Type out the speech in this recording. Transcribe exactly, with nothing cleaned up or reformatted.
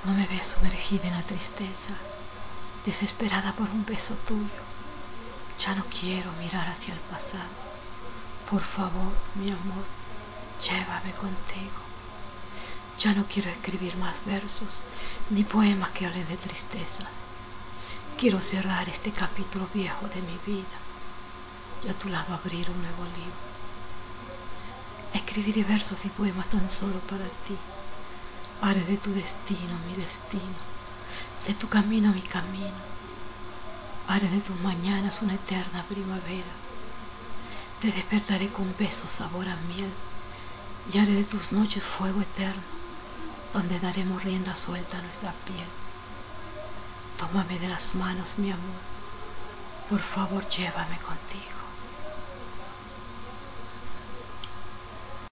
No me ves sumergida en la tristeza, desesperada por un beso tuyo. Ya no quiero mirar hacia el pasado. Por favor, mi amor, llévame contigo. Ya no quiero escribir más versos ni poemas que hablen de tristeza. Quiero cerrar este capítulo viejo de mi vida y a tu lado abrir un nuevo libro. Escribiré versos y poemas tan solo para ti. Haré de tu destino mi destino, de tu camino mi camino. Haré de tus mañanas una eterna primavera. Te despertaré con besos sabor a miel y haré de tus noches fuego eterno, donde daremos rienda suelta a nuestra piel. Tómame de las manos, mi amor. Por favor, llévame contigo.